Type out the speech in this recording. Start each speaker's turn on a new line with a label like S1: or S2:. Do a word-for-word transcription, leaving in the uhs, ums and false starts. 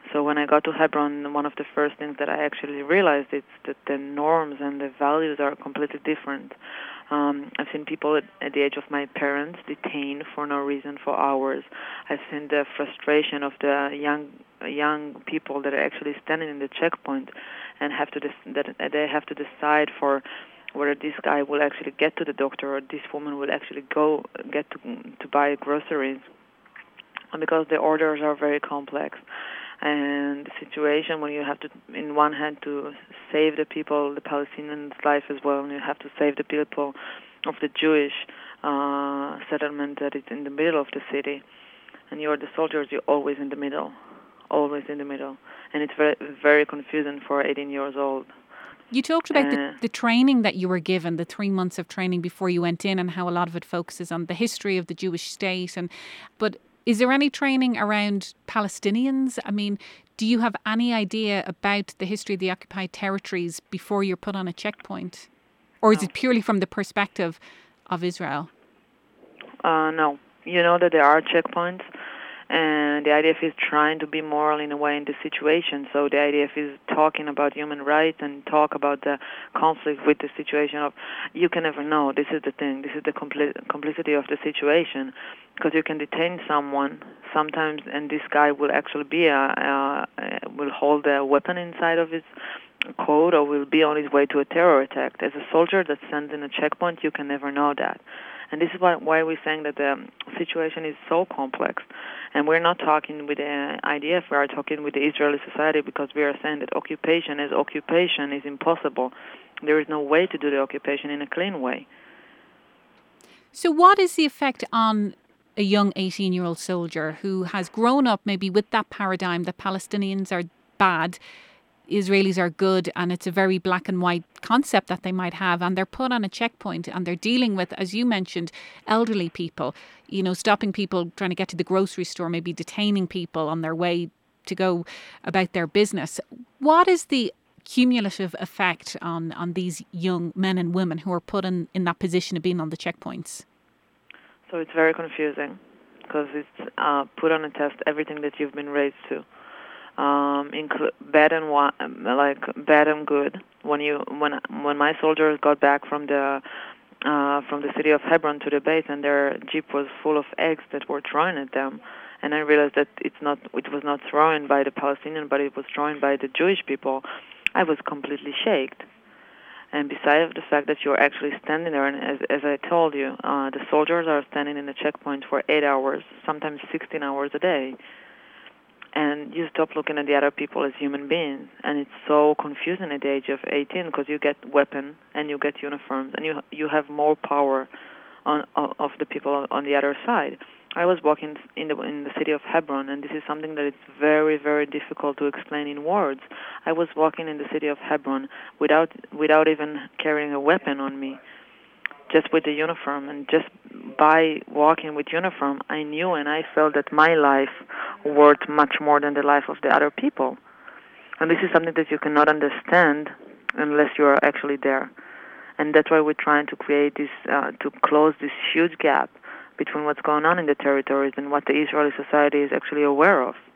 S1: So when I got to Hebron, one of the first things that I actually realized is that the norms and the values are completely different. Um, I've seen people at, at the age of my parents detained for no reason for hours. I've seen the frustration of the young young people that are actually standing in the checkpoint and have to dec- that they have to decide for whether this guy will actually get to the doctor or this woman will actually go get to to buy groceries, because the orders are very complex. And the situation when you have to, in one hand, to save the people, the Palestinians' life as well, and you have to save the people of the Jewish uh, settlement that is in the middle of the city, and you're the soldiers, you're always in the middle, always in the middle, and it's very, very confusing for eighteen years old.
S2: You talked about uh, the, the training that you were given, the three months of training before you went in, and how a lot of it focuses on the history of the Jewish state. And but is there any training around Palestinians? I mean, do you have any idea about the history of the occupied territories before you're put on a checkpoint? Or is
S1: no.
S2: it purely from the perspective of Israel?
S1: Uh, no. You know that there are checkpoints, and the I D F is trying to be moral in a way in the situation. So the I D F is talking about human rights and talk about the conflict with the situation of, you can never know. This is the thing. This is the compli- complicity of the situation, because you can detain someone sometimes, and this guy will actually be a, a, a will hold a weapon inside of his coat, or will be on his way to a terror attack. As a soldier that stands in a checkpoint, you can never know that. And this is why, why we're saying that the situation is so complex. And we're not talking with the I D F, we are talking with the Israeli society, because we are saying that occupation as occupation is impossible. There is no way to do the occupation in a clean way.
S2: So what is the effect on a young eighteen-year-old soldier who has grown up maybe with that paradigm that Palestinians are bad, Israelis are good, and it's a very black and white concept that they might have, and they're put on a checkpoint and they're dealing with, as you mentioned, elderly people, you know, stopping people trying to get to the grocery store, maybe detaining people on their way to go about their business. What is the cumulative effect on, on these young men and women who are put in, in that position of being on the checkpoints?
S1: So it's very confusing, because it's uh, put on a test everything that you've been raised to. Um, include bad and wa- like bad and good. When you when when my soldiers got back from the uh, from the city of Hebron to the base, and their jeep was full of eggs that were thrown at them, and I realized that it's not it was not thrown by the Palestinian, but it was thrown by the Jewish people. I was completely shaken. And besides the fact that you're actually standing there, and as, as I told you, uh, the soldiers are standing in the checkpoint for eight hours, sometimes sixteen hours a day. And you stop looking at the other people as human beings, and it's so confusing at the age of eighteen, because you get weapon and you get uniforms, and you you have more power on of the people on the other side. I was walking in the in the city of Hebron, and this is something that is very very difficult to explain in words. I was walking in the city of Hebron without without even carrying a weapon on me, just with the uniform, and just by walking with uniform, I knew and I felt that my life worth much more than the life of the other people. And this is something that you cannot understand unless you are actually there. And that's why we're trying to create this, uh, to close this huge gap between what's going on in the territories and what the Israeli society is actually aware of.